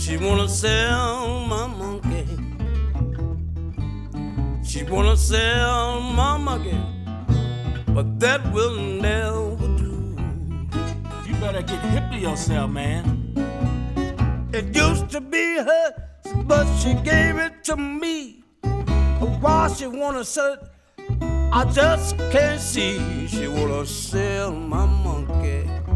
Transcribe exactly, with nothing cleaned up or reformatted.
She wanna sell my monkey. She wanna sell my monkey, but that will never do. You better get hip to yourself, man. It used to be hers, but she gave it to me. Why she wanna sell it, I just can't see. She wanna sell my monkey.